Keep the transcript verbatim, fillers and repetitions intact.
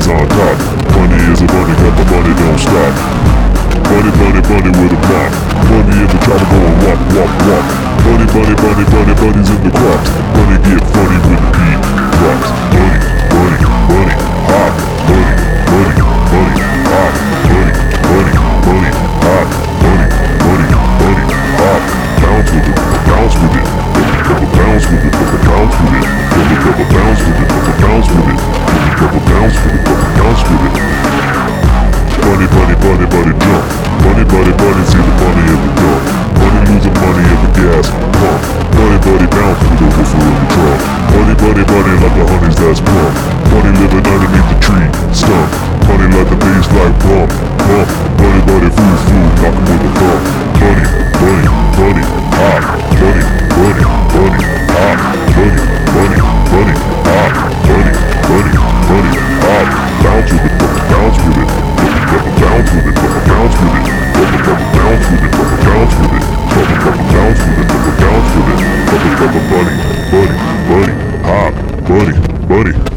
bunny's on top. Bunny is a bunny, but the bunny don't stop. Bunny, bunny, bunny with a mop. Bunny in the chopper going wop, wop, wop. Bunny, bunny, bunny, bunny, bunny's in the crops. Bunny get funny with the beat drops. Bunny, bunny, bunny, hop. Bunny, bunny, bunny, hop. Bunny, bunny, bunny, hop. Bunny, bunny, bunny, hop. Bounce with it, bounce with it. Double bounce with it, double bounce with it. Double double bounce with it, double bounce with it. Double bounce with it, double bounce with it. Bunny, bunny, bunny, bunny jump. Bunny, bunny, bunny, see the bunny in the dump. Bunny losing money in the gas pump. Bunny, bunny bounce with the whistle in the drum. Bunny, bunny, bunny like the honeys that's plump. Bunny living underneath the tree stump. Bunny like the bass like bump, bump. Bunny, bunny, foo, foo, knock him with a thumb. Bunny, bunny, bunny, hop. Bunny, bunny, bunny, hop. Bunny, bunny, bunny, hop. Bunny, bunny, bunny, hop. Bounce with it, double bounce with it. Double bounce with it, double bounce with it. Double double bounce with it, double bounce with it. Double double bounce with it, double bounce with it. Double double bunny, bunny, bunny, hop, bunny, bunny.